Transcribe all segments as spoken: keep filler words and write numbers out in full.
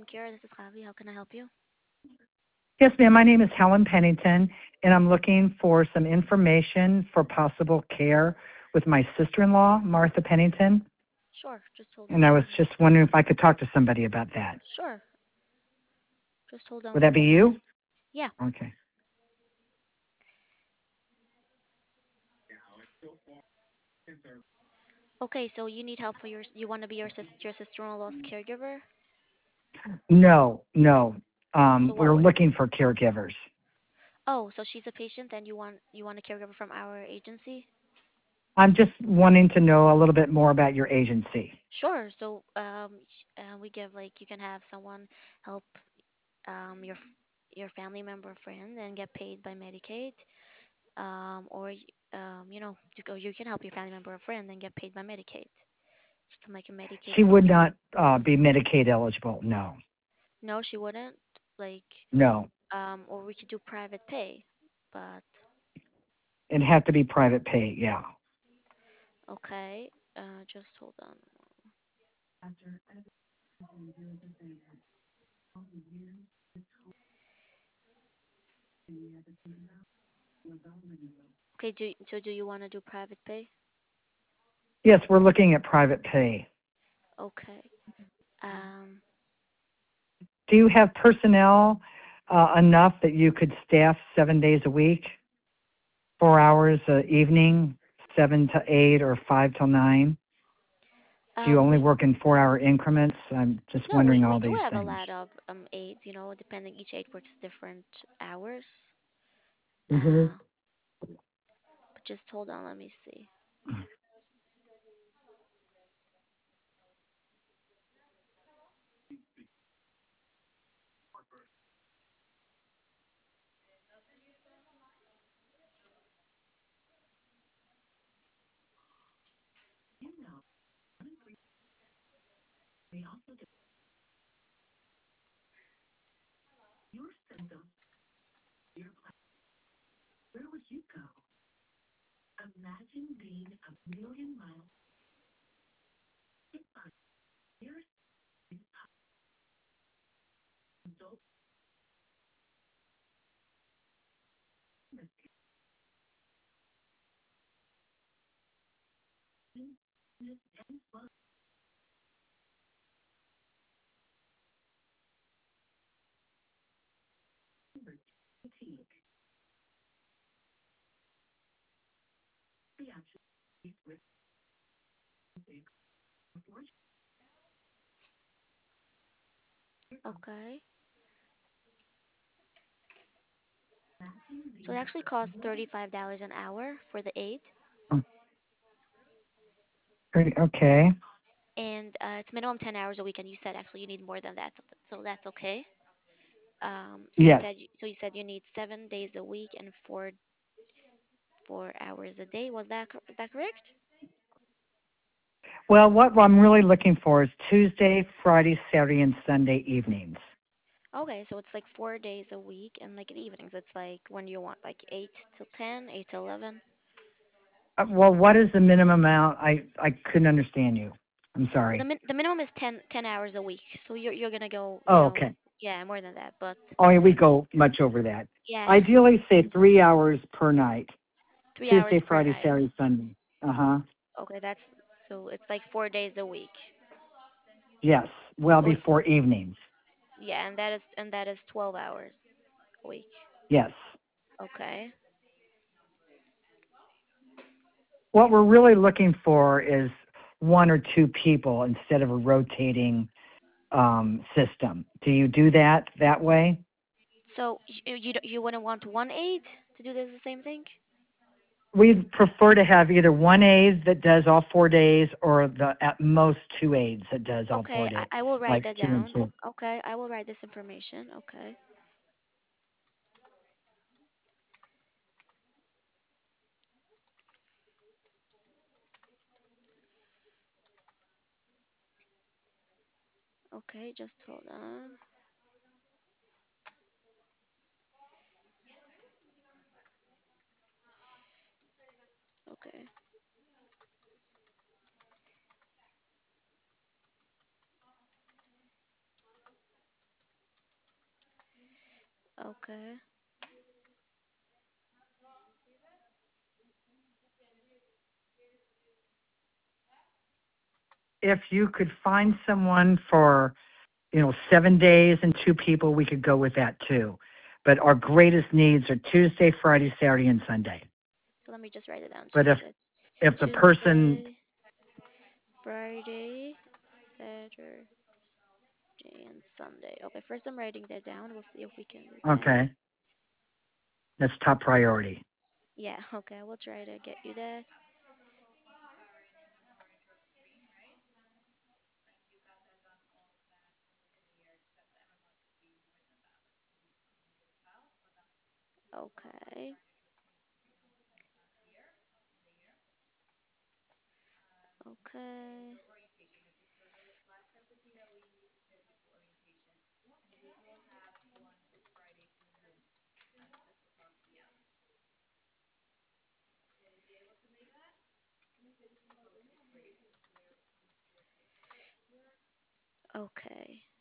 Long-Term Care. This is Javi. How can I help you? Yes, ma'am. My name is Helen Pennington, and I'm looking for some information for possible care with my sister-in-law, Martha Pennington. Sure. Just hold And on. I Let was me just see. wondering if I could talk to somebody about that. Sure. Just hold on Would one that be moment. you? Yeah. Okay. Okay. So you need help for your. You want to be your sis, your sister-in-law's caregiver. No, no. So Um, what we're would? looking for caregivers. Oh, so she's a patient, and you want you want a caregiver from our agency. I'm just wanting to know a little bit more about your agency. Sure. So um, sh- uh, we give like you can have someone help um your f- your family member or friend and get paid by Medicaid. Um, or y- um, you know, you go you can help your family member or friend and get paid by Medicaid. Just like a Medicaid She would program. not uh, be Medicaid eligible. No, No, she wouldn't. Like, no. um, or we could do private pay. But It'd have to be private pay. Yeah. okay, uh, just hold on. Okay, do so do you want to do private pay? Yes, we're looking at private pay. Okay. Um, Do you have personnel uh, enough that you could staff seven days a week, four hours a evening, seven to eight or five till nine? Do you um, only we work in four-hour increments? I'm just no, we wondering we all do these have a things. lot of um aides. You know, depending each aide works different hours. Hmm. Uh, but just hold on. Let me see. Okay. So it actually costs thirty-five dollars an hour for the aide, Okay. and uh, it's minimum ten hours a week. And you said actually you need more than that, so, th- so that's okay. Um, so you Yes. said you- so you said you need seven days a week and four four hours a day. Was that cor- is that correct? Well, what I'm really looking for is Tuesday, Friday, Saturday, and Sunday evenings. Okay, so it's like four days a week and like in evenings. It's like when you want like eight till ten, eight till eleven. Uh, well, what is the minimum amount? I, I couldn't understand you. I'm So the sorry. min- the minimum is ten ten hours a week. So you're you're gonna go, you Oh, know, okay. yeah, more than that. But Oh, yeah, we go much over that. yeah, Ideally, say three hours per night. three hours Tuesday, per Friday, night. Saturday, Sunday. Uh-huh. Okay, that's so it's like four days a week. Yes. Well, So it's before evenings. yeah, and that is and that is twelve hours a week. Yes. Okay. What we're really looking for is one or two people instead of a rotating um, system. Do you do that that way? So you you, don't- you wouldn't want one aide to do this the same thing? We'd prefer to have either one aide that does all four days or the at most two aides that does all four Okay, I, days, I will write like that two and down. two. Okay, I will write this information. Okay. Okay, just hold on. Okay. Okay. If you could find someone for, you know, seven days and two people, we could go with that too. But our greatest needs are Tuesday, Friday, Saturday, and Sunday. So let me just write it down. So But you if said if the person, Tuesday, Friday, Saturday, and Sunday. Okay, first I'm writing that down. We'll see if we can do that. okay, that's top priority. Yeah, okay, I will try to get you that. Okay, okay, okay.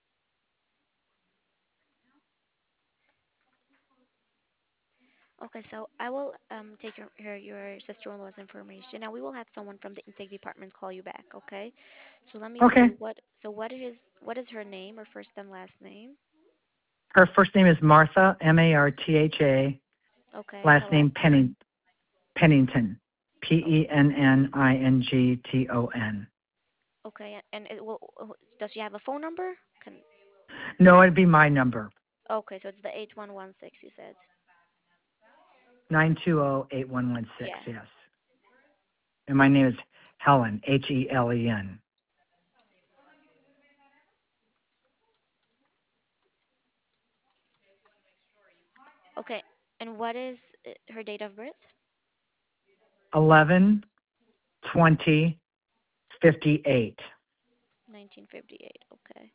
Okay, so I will um take your your, your sister-in-law's information, and we will have someone from the intake department call you back. Okay, so let me see Okay. what. So what is what is her name, her first and last name? Her first name is Martha, M A R T H A. Okay, and the Last name last name. Penning, Pennington, P E Okay, N N I N G T O N. okay, and it will. uh, Does she have a phone number? Can No, it'd be my number, Okay, so it's the eight one one six you said. nine two zero eight one one six. Yeah. Yes. And my name is Helen, H E L E N. Okay, and what is uh, her date of birth? eleven twenty fifty-eight. nineteen fifty-eight. Okay.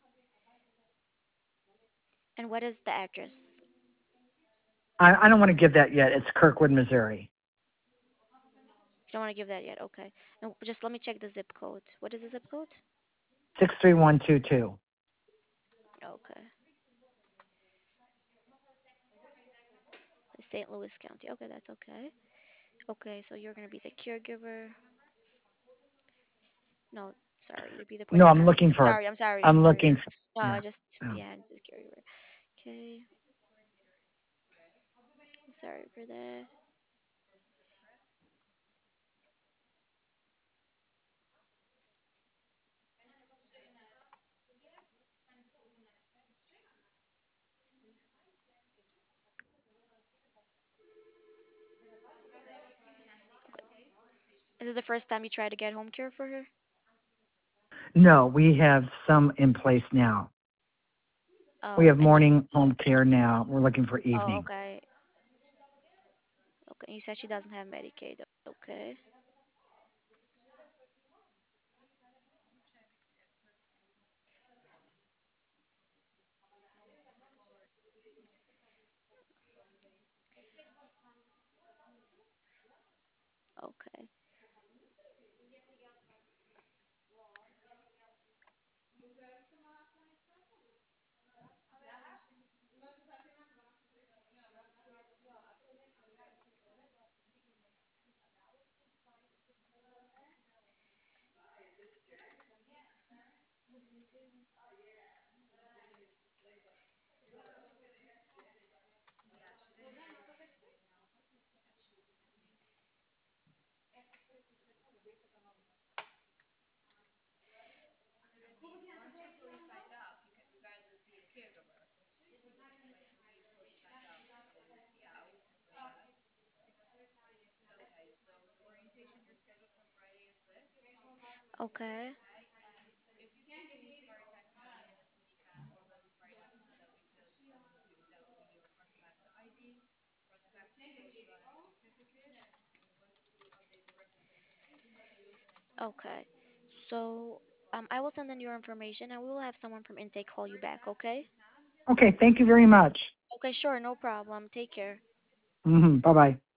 And what is the address? I, I don't want to give that yet. It's Kirkwood, Missouri. You don't want to give that yet. Okay. And just let me check the zip code. What is the zip code? six three one two two. Okay. Saint Louis County. Okay, that's okay. Okay, so you're gonna be the caregiver. No, sorry, you'd be the No, point of I'm looking contact. for, Sorry, I'm sorry, I'm I'm sorry. looking for, No, I yeah. just Oh. yeah, just caregiver. Okay, sorry for that. Is this the first time you try to get home care for her? No, we have some in place now. We Oh, have and you. morning home care now. We're looking for Oh, evening. okay. Okay, you said she doesn't have Medicaid. Okay. Okay. Okay. Okay. So, um, I will send in your information and we will have someone from intake call you back, okay? Okay, thank you very much. Okay, sure, no problem. Take care. Hmm. Bye bye.